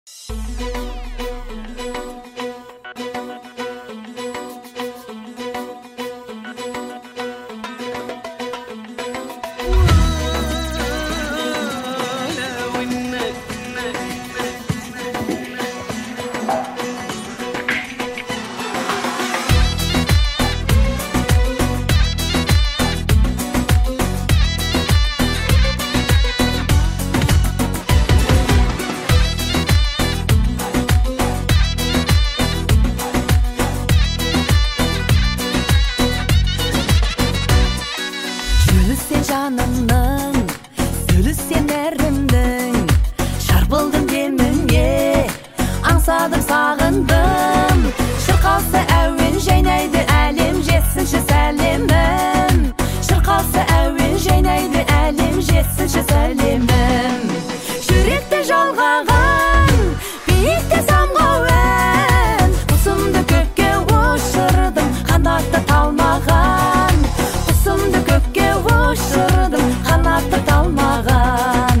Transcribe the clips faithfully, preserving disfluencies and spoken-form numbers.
Canımның, sülü sen erimдің, şarpıldım demіңе, аңсадым сағындым, шырқалса әуен жайнайды әлем, жетсінші сәлемім, шырқалса әуен жайнайды әлем, жетсінші сәлемім. Жүректі жалғаған, биікте самғауын, құсымды көкке ұшырдым, қанатты талмаған, құсымды көкке ұшырдым, қанатты талмаған.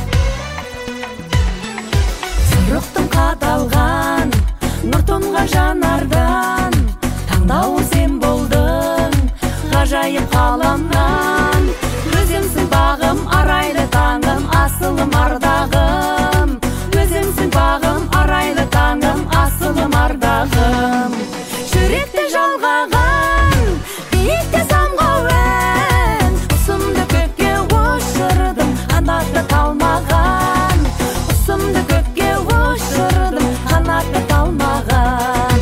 Сұрықтым қадалған, нұр тұнған жанардан, таңдауы сен болдың, ғажайып қаламнан. Өзімсің бағым, арайлы таңым, асылым ардағым. Өзімсің бағым, арайлы таңым, асылым ардағым. Жүректі жалғаған, биікте самғауын, құсымды көкке ұшырдым, қанатты талмаған. Құсымды көкке ұшырдым, қанатты талмаған.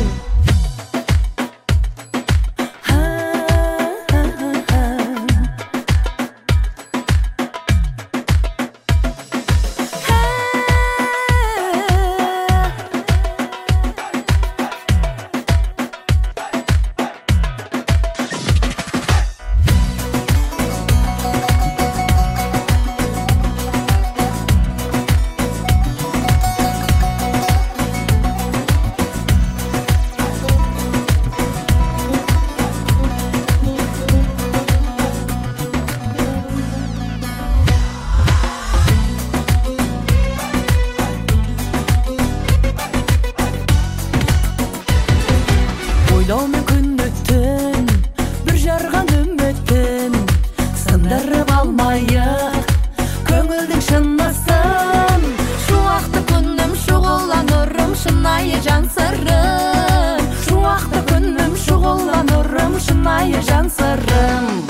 Ойлаумен күн өттін, бір жарған үміттін, сындырып алмайық көңілдің шынысын. Шуақты күнім, шұғыланырым, шынайы жан сырым. Шуақты күнім, шұғыланырым, шынайы жан сырым.